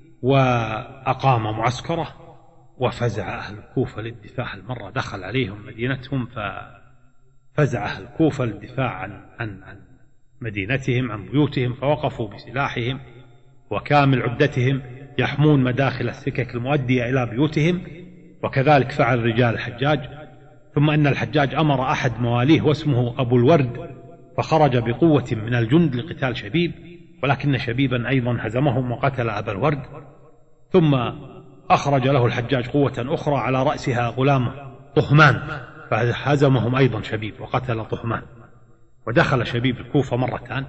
وأقام معسكره، وفزع أهل الكوفة للدفاع. المرة دخل عليهم مدينتهم ففزع أهل الكوفة للدفاع عن مدينتهم، عن بيوتهم، فوقفوا بسلاحهم وكامل عدتهم يحمون مداخل السكك المؤدية إلى بيوتهم. وكذلك فعل رجال الحجاج. ثم إن الحجاج أمر أحد مواليه واسمه أبو الورد، فخرج بقوة من الجند لقتال شبيب، ولكن شبيبا أيضا هزمهم وقتل أبا الورد. ثم أخرج له الحجاج قوة أخرى على رأسها غلامه طهمان، فهزمهم أيضا شبيب وقتل طهمان. ودخل شبيب الكوفة مرتان.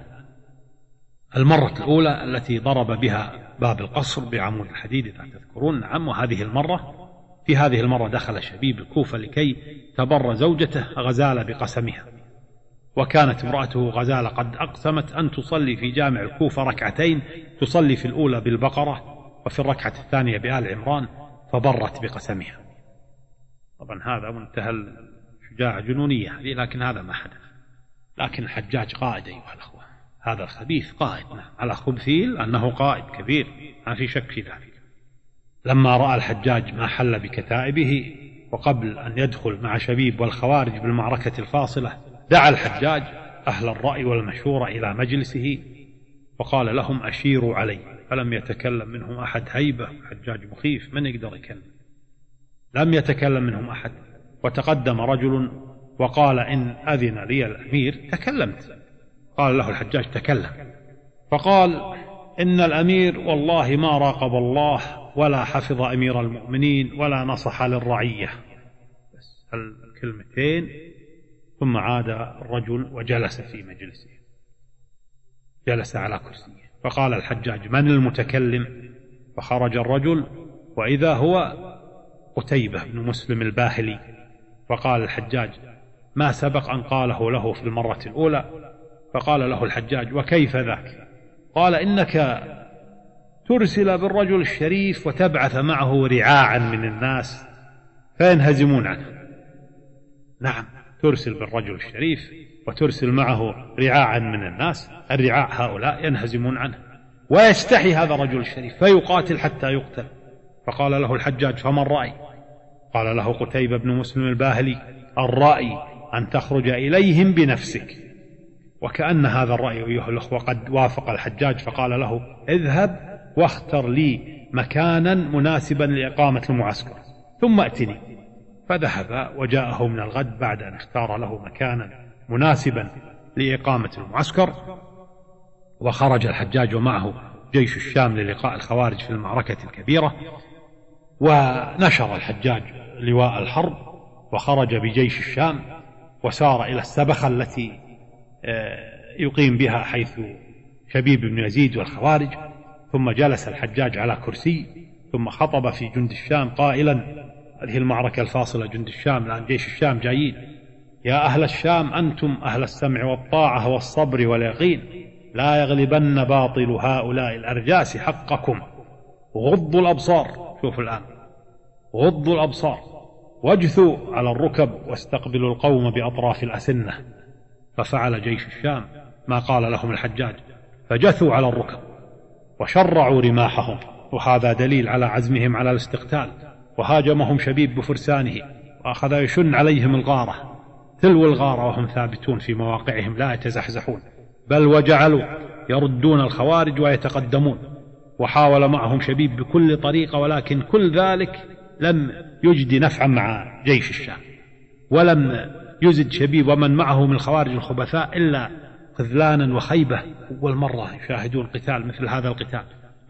المرة الأولى التي ضرب بها باب القصر بعمود الحديد إذا تذكرون، نعم. وهذه في هذه المرة دخل شبيب الكوفة لكي تبر زوجته غزالة بقسمها. وكانت امرأته غزالة قد أقسمت أن تصلي في جامع الكوفة ركعتين، تصلي في الأولى بالبقرة وفي الركعة الثانية بآل عمران، فبرت بقسمها. طبعا هذا منتهى الشجاعة جنونية، لكن هذا ما حدث. لكن الحجاج قائد أيها الأخوة، هذا الخبيث قائد، على خبثيل أنه قائد كبير، ما في شك في ذلك. لما رأى الحجاج ما حل بكتائبه، وقبل أن يدخل مع شبيب والخوارج بالمعركة الفاصلة، دعا الحجاج أهل الرأي والمشورة إلى مجلسه وقال لهم أشيروا علي، فلم يتكلم منهم أحد. هيبة، الحجاج مخيف، من يقدر يكلم؟ لم يتكلم منهم أحد. وتقدم رجل وقال إن أذن لي الأمير تكلمت. قال له الحجاج تكلم. فقال إن الأمير والله ما راقب الله ولا حفظ أمير المؤمنين ولا نصح للرعية. بس الكلمتين. ثم عاد الرجل وجلس في مجلسه، جلس على كرسيه. فقال الحجاج من المتكلم؟ فخرج الرجل وإذا هو قتيبة بن مسلم الباهلي. فقال الحجاج ما سبق أن قاله له في المرة الأولى. فقال له الحجاج وكيف ذاك؟ قال إنك ترسل بالرجل الشريف وتبعث معه رعاعا من الناس فينهزمون عنه. نعم، ترسل بالرجل الشريف وترسل معه رعاعا من الناس، الرعاع هؤلاء ينهزمون عنه، ويستحي هذا الرجل الشريف فيقاتل حتى يقتل. فقال له الحجاج فما الرأي؟ قال له قتيبة بن مسلم الباهلي الرأي أن تخرج إليهم بنفسك. وكأن هذا الرأي أيها الأخوة قد وافق الحجاج، فقال له اذهب واختر لي مكانا مناسبا لإقامة المعسكر ثم أتني. فذهب وجاءه من الغد بعد أن اختار له مكانا مناسبا لإقامة المعسكر. وخرج الحجاج ومعه جيش الشام للقاء الخوارج في المعركة الكبيرة. ونشر الحجاج لواء الحرب وخرج بجيش الشام وسار إلى السبخة التي يقيم بها حيث شبيب بن يزيد والخوارج. ثم جلس الحجاج على كرسي ثم خطب في جند الشام قائلا هذه المعركة الفاصلة جند الشام الآن جيش الشام جايين: يا أهل الشام أنتم أهل السمع والطاعة والصبر واليقين، لا يغلبن باطل هؤلاء الأرجاس حقكم، غضوا الأبصار. شوفوا الآن، غضوا الأبصار واجثوا على الركب واستقبلوا القوم بأطراف الأسنة. ففعل جيش الشام ما قال لهم الحجاج، فجثوا على الركب وشرعوا رماحهم، وهذا دليل على عزمهم على الاستقتال. وهاجمهم شبيب بفرسانه وأخذ يشن عليهم الغارة تلو الغارة وهم ثابتون في مواقعهم لا يتزحزحون، بل وجعلوا يردون الخوارج ويتقدمون. وحاول معهم شبيب بكل طريقة، ولكن كل ذلك لم يجد نفعا مع جيش الشام، ولم يزد شبيب ومن معه من الخوارج الخبثاء إلا خذلانا وخيبة. أول مرة يشاهدون قتال مثل هذا القتال،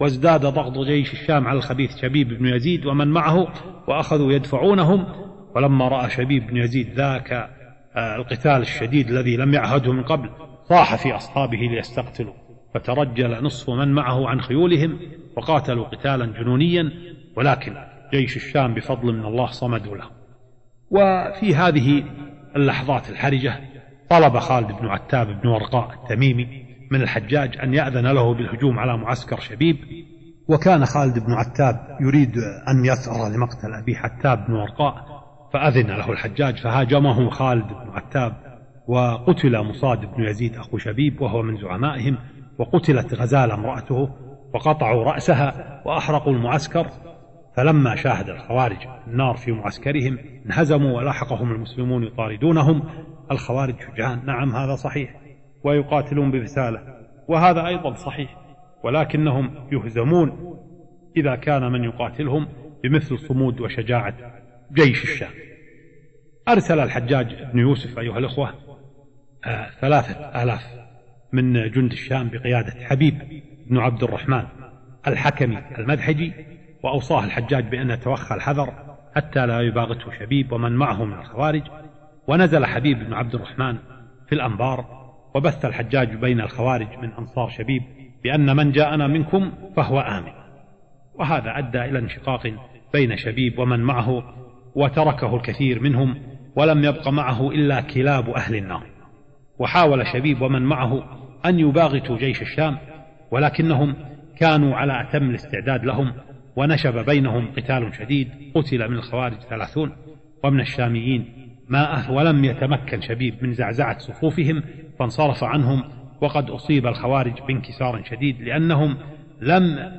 وازداد ضغط جيش الشام على الخبيث شبيب بن يزيد ومن معه وأخذوا يدفعونهم. ولما رأى شبيب بن يزيد ذاك القتال الشديد الذي لم يعهده من قبل صاح في أصحابه ليستقتلوا، فترجل نصف من معه عن خيولهم وقاتلوا قتالا جنونيا، ولكن جيش الشام بفضل من الله صمدوا له. وفي هذه اللحظات الحرجة طلب خالد بن عتاب بن ورقاء التميمي من الحجاج أن يأذن له بالهجوم على معسكر شبيب، وكان خالد بن عتاب يريد أن يثأر لمقتل أبي حتاب بن ورقاء، فأذن له الحجاج فهاجمه خالد بن عتاب، وقتل مصاد بن يزيد أخو شبيب وهو من زعمائهم، وقتلت غزالة امرأته وقطعوا رأسها وأحرقوا المعسكر. فلما شاهد الخوارج النار في معسكرهم انهزموا ولاحقهم المسلمون يطاردونهم. الخوارج شجعان، نعم هذا صحيح، ويقاتلون ببسالة، وهذا أيضا صحيح، ولكنهم يهزمون إذا كان من يقاتلهم بمثل صمود وشجاعة جيش الشام. أرسل الحجاج بن يوسف أيها الأخوة 3000 من جند الشام بقيادة حبيب بن عبد الرحمن الحكمي المدحجي، وأوصاه الحجاج بأن يتوخى الحذر حتى لا يباغته شبيب ومن معه من الخوارج. ونزل حبيب بن عبد الرحمن في الأنبار، وبث الحجاج بين الخوارج من أنصار شبيب بأن من جاءنا منكم فهو آمن، وهذا أدى إلى انشقاق بين شبيب ومن معه، وتركه الكثير منهم ولم يبق معه إلا كلاب أهل النار. وحاول شبيب ومن معه أن يباغتوا جيش الشام، ولكنهم كانوا على أتم الاستعداد لهم، ونشب بينهم قتال شديد. قتل من الخوارج 30 ومن الشاميين 100، ولم يتمكن شبيب من زعزعة صفوفهم فانصرف عنهم. وقد أصيب الخوارج بانكسار شديد لأنهم لم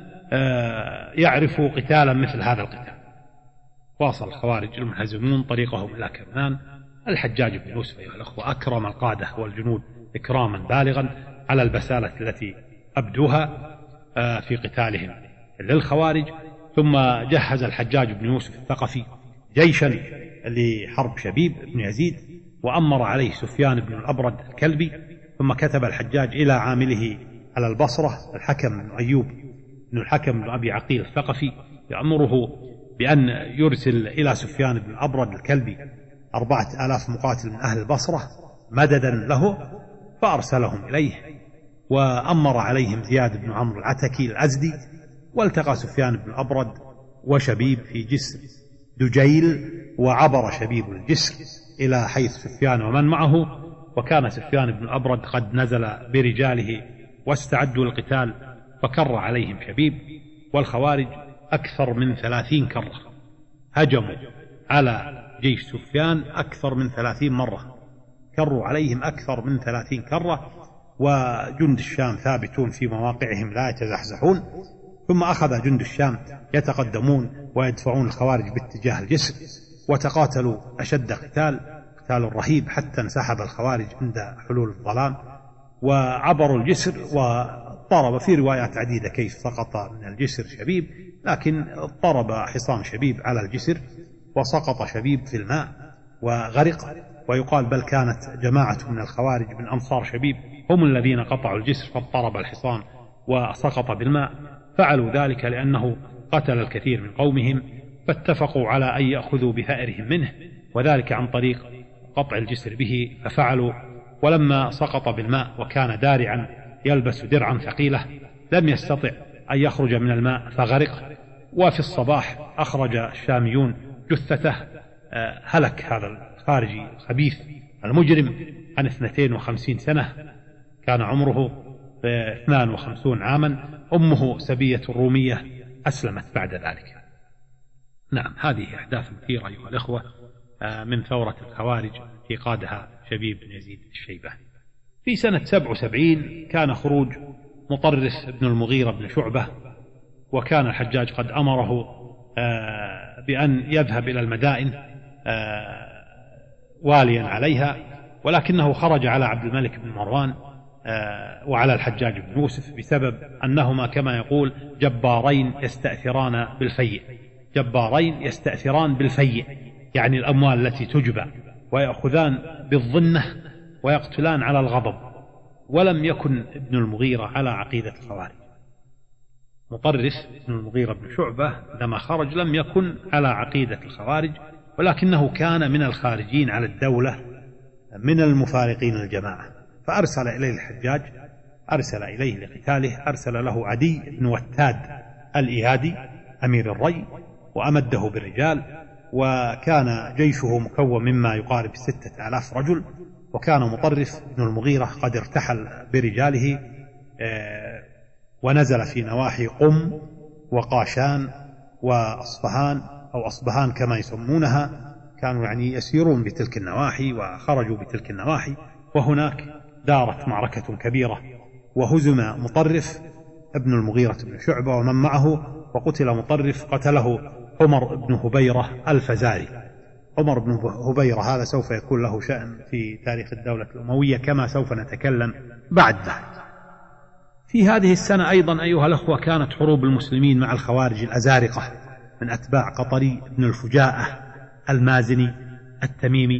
يعرفوا قتالا مثل هذا القتال. واصل الخوارج المنهزمون طريقهم إلى كرمان. الحجاج بن يوسف أيها الأخوة أكرم القادة والجنود إكراما بالغا على البسالة التي أبدوها في قتالهم للخوارج. ثم جهز الحجاج بن يوسف الثقفي جيشا لحرب شبيب بن يزيد، وأمر عليه سفيان بن الأبرد الكلبي. ثم كتب الحجاج إلى عامله على البصرة الحكم بن أيوب بن الحكم بن أبي عقيل الثقفي، يأمره بأن يرسل إلى سفيان بن الأبرد الكلبي 4000 مقاتل من أهل البصرة مددا له، فأرسلهم إليه. وأمر عليهم زياد بن عمرو العتكي الأزدي. والتقى سفيان بن الأبرد وشبيب في جسر دجيل، وعبر شبيب الجسر إلى حيث سفيان ومن معه، وكان سفيان بن الأبرد قد نزل برجاله واستعدوا للقتال، فكر عليهم شبيب. والخوارج أكثر من 30 كرة هجموا على جيش سفيان أكثر من 30 مرة، كروا عليهم أكثر من 30 كرة، وجند الشام ثابتون في مواقعهم لا يتزحزحون. ثم أخذ جند الشام يتقدمون ويدفعون الخوارج باتجاه الجسر، وتقاتلوا أشد قتال رهيب حتى انسحب الخوارج عند حلول الظلام، وعبروا الجسر. وضرب في روايات عديدة كيف سقط من الجسر شبيب، لكن ضرب حصان شبيب على الجسر وسقط شبيب في الماء وغرق. ويقال بل كانت جماعة من الخوارج من أنصار شبيب هم الذين قطعوا الجسر فاضطرب الحصان وسقط بالماء. فعلوا ذلك لأنه قتل الكثير من قومهم، فاتفقوا على أن يأخذوا بثأرهم منه، وذلك عن طريق قطع الجسر به، ففعلوا. ولما سقط بالماء وكان دارعا يلبس درعا ثقيلة لم يستطع أن يخرج من الماء فغرق. وفي الصباح أخرج الشاميون جثته. هلك هذا الخارجي الخبيث المجرم عن 52 سنة، كان عمره 52 عاما. أمه سبية رومية أسلمت بعد ذلك. نعم، هذه أحداث مثيرة أيها الأخوة من ثورة الخوارج في قادها شبيب بن يزيد الشيباني. في سنة 77 كان خروج مطرف بن المغيرة بن شعبة، وكان الحجاج قد أمره بأن يذهب إلى المدائن واليا عليها، ولكنه خرج على عبد الملك بن مروان وعلى الحجاج بن يوسف بسبب أنهما كما يقول جبارين يستأثران بالفيء. جبارين يستأثران بالفيء يعني الأموال التي تجبى، ويأخذان بالظنة ويقتلان على الغضب. ولم يكن ابن المغيرة على عقيدة الخوارج، مطرف بن المغيرة بن شعبة لما خرج لم يكن على عقيدة الخوارج، ولكنه كان من الخارجين على الدولة من المفارقين الجماعة، فأرسل إليه الحجاج، أرسل إليه لقتاله، أرسل له عدي بن وتاد الإيادي أمير الري وأمده بالرجال، وكان جيشه مكون مما يقارب 6000 رجل، وكان مطرف بن المغيرة قد ارتحل برجاله ونزل في نواحي قم وقاشان وأصفهان أو أصبهان كما يسمونها، كانوا يعني يسيرون بتلك النواحي وخرجوا بتلك النواحي، وهناك دارت معركة كبيرة وهزم مطرف ابن المغيرة بن شعبة ومن معه، وقتل مطرف قتله عمر بن هبيرة الفزاري. عمر بن هبيرة هذا سوف يكون له شأن في تاريخ الدولة الأموية كما سوف نتكلم بعد ذلك. في هذه السنة أيضا أيها الأخوة كانت حروب المسلمين مع الخوارج الأزارقة من أتباع قطري بن الفجاءة المازني التميمي،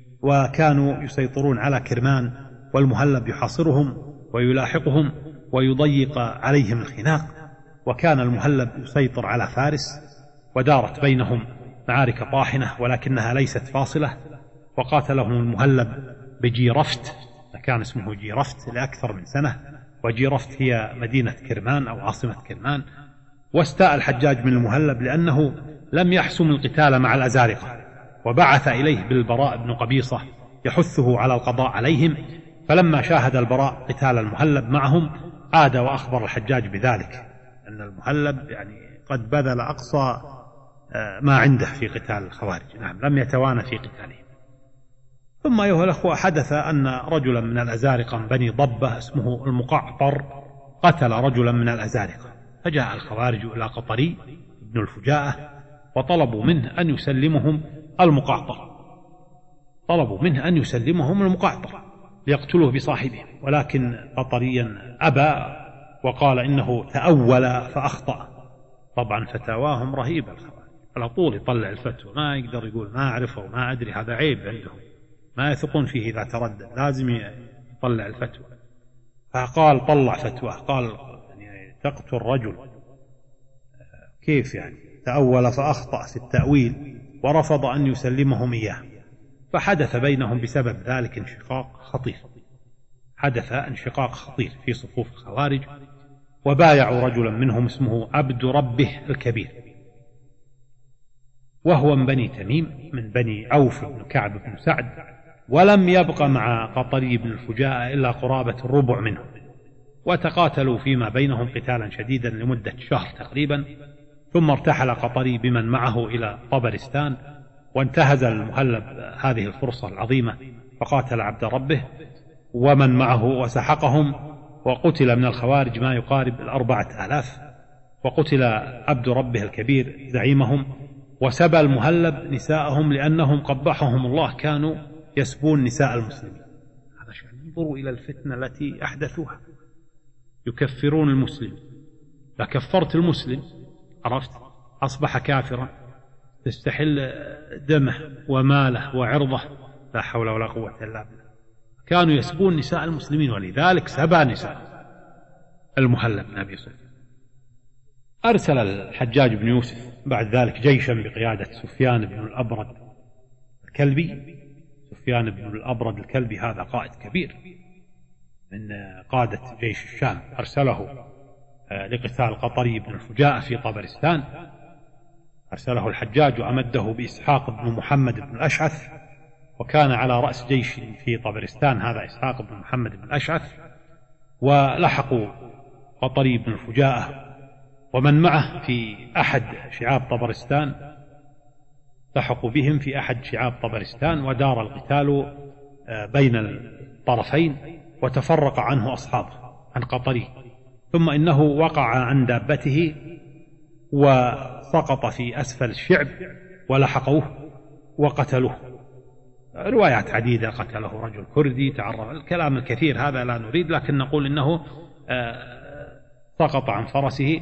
وكانوا يسيطرون على كرمان، والمهلب يحاصرهم ويلاحقهم ويضيق عليهم الخناق، وكان المهلب يسيطر على فارس، ودارت بينهم معارك طاحنة ولكنها ليست فاصلة، وقاتلهم المهلب بجيرفت، كان اسمه جيرفت لأكثر من سنة، وجيرفت هي مدينة كرمان أو عاصمة كرمان. واستاء الحجاج من المهلب لأنه لم يحسم القتال مع الأزارقة، وبعث إليه بالبراء بن قبيصة يحثه على القضاء عليهم، فلما شاهد البراء قتال المهلب معهم عاد وأخبر الحجاج بذلك، أن المهلب يعني قد بذل أقصى ما عنده في قتال الخوارج، نعم لم يتوانى في قتالهم. ثم أيها الأخوة حدث أن رجلا من الأزارقة من بني ضبة اسمه المقعطر قتل رجلا من الأزارقة، فجاء الخوارج إلى قطري بن الفجاءة وطلبوا منه أن يسلمهم المقعطر، طلبوا منه أن يسلمهم المقعطر ليقتلوه بصاحبه، ولكن قطريا أبى وقال إنه تأول فأخطأ. طبعا فتاواهم رهيبة الخوارج، على طول يطلع الفتوى، ما يقدر يقول ما أعرفه وما أدري، هذا عيب عندهم، ما يثقون فيه إذا تردد، لازم يطلع الفتوى. فقال طلع فتوى، قال يعني تقتل رجل كيف يعني؟ تأول فأخطأ في التأويل ورفض أن يسلمهم إياه. فحدث بينهم بسبب ذلك انشقاق خطير، حدث انشقاق خطير في صفوف الخوارج، وبايعوا رجلا منهم اسمه عبد ربه الكبير، وهو من بني تميم من بني عوف بن كعب بن سعد، ولم يبق مع قطري بن الفجاء إلا قرابة الربع منهم، وتقاتلوا فيما بينهم قتالا شديدا لمدة شهر تقريبا، ثم ارتحل قطري بمن معه إلى طبرستان، وانتهز المهلب هذه الفرصة العظيمة فقاتل عبد ربه ومن معه وسحقهم، وقتل من الخوارج ما يقارب 4000، وقتل عبد ربه الكبير زعيمهم، وسبى المهلب نساءهم لأنهم قبحهم الله كانوا يسبون نساء المسلمين. هذا شيء، انظروا إلى الفتنة التي أحدثوها، يكفرون المسلم، لا كفرت المسلم عرفت أصبح كافرا، تستحل دمه وماله وعرضه، لا حول ولا قوة إلا بالله. كانوا يسبون نساء المسلمين، ولذلك سبى نساء المهلب بن أبي سفيان. أرسل الحجاج بن يوسف بعد ذلك جيشا بقيادة سفيان بن الأبرد الكلبي. سفيان بن الأبرد الكلبي هذا قائد كبير من قادة جيش الشام، أرسله لقتال قطري بن الفجاء في طبرستان. أرسله الحجاج وأمده بإسحاق بن محمد بن الأشعث، وكان على رأس جيش في طبرستان هذا إسحاق بن محمد بن الأشعث، ولحقوا قطري بن الفجاء ومن معه في أحد شعاب طبرستان، لحقوا بهم في أحد شعاب طبرستان، ودار القتال بين الطرفين، وتفرق عنه أصحابه عن قطري، ثم إنه وقع عن دابته وسقط في أسفل الشعب، ولحقوه وقتلوه. روايات عديدة، قتله رجل كردي تعرف، الكلام الكثير هذا لا نريد، لكن نقول إنه سقط عن فرسه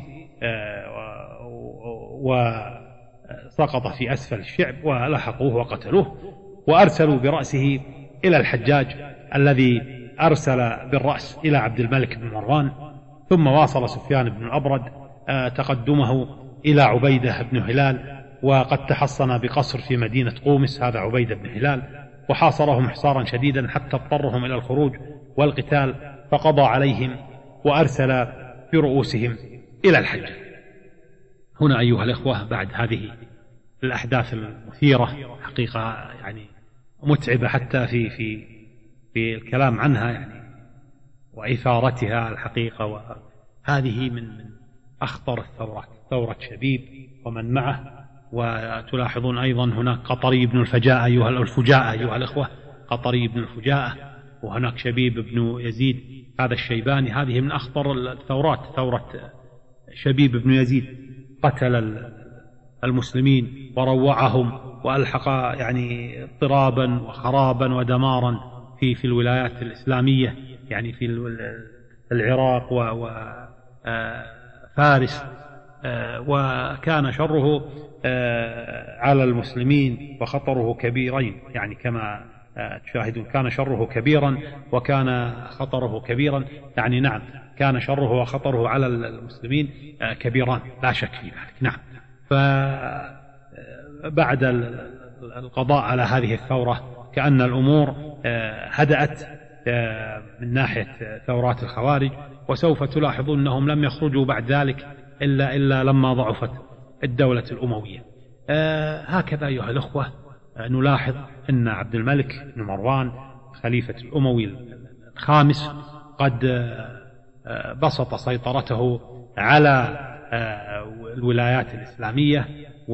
وسقط في أسفل الشعب، ولحقوه وقتلوه، وأرسلوا برأسه إلى الحجاج الذي أرسل بالرأس إلى عبد الملك بن مروان. ثم واصل سفيان بن الأبرد تقدمه إلى عبيدة بن هلال، وقد تحصن بقصر في مدينة قومس هذا عبيدة بن هلال، وحاصرهم حصارا شديدا حتى اضطرهم إلى الخروج والقتال، فقضى عليهم وأرسل برؤوسهم إلى الحجة. هنا أيها الإخوة بعد هذه الأحداث المثيرة حقيقة يعني متعبة حتى في الكلام عنها يعني وإثارتها الحقيقة، وهذه من أخطر الثورات، ثورة شبيب ومن معه. وتلاحظون أيضا هناك قطري بن الفجاءة أيها الإخوة، قطري بن الفجاءة، وهناك شبيب بن يزيد هذا الشيباني. هذه من أخطر الثورات، ثورة شبيب بن يزيد، قتل المسلمين وروعهم وألحق يعني اضطرابا وخرابا ودمارا في الولايات الإسلامية، يعني في العراق وفارس، وكان شره على المسلمين وخطره كبيرين، يعني كما تشاهدون كان شره كبيرا وكان خطره كبيرا، يعني نعم كان شره وخطره على المسلمين كبيران لا شك في ذلك. نعم. فبعد القضاء على هذه الثورة كأن الأمور هدأت من ناحية ثورات الخوارج، وسوف تلاحظون أنهم لم يخرجوا بعد ذلك إلا لما ضعفت الدولة الأموية. هكذا أيها الأخوة نلاحظ أن عبد الملك بن مروان خليفة الأموي الخامس قد بسط سيطرته على الولايات الإسلامية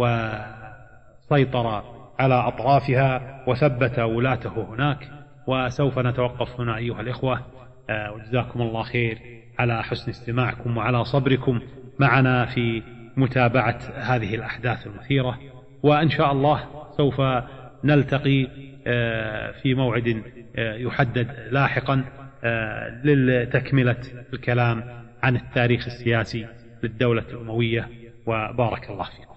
وسيطر على أطرافها وثبت ولاته هناك. وسوف نتوقف هنا أيها الإخوة، وجزاكم الله خير على حسن استماعكم وعلى صبركم معنا في متابعة هذه الأحداث المثيرة، وإن شاء الله سوف نلتقي في موعد يحدد لاحقا لتكملة الكلام عن التاريخ السياسي للدولة الأموية، وبارك الله فيكم.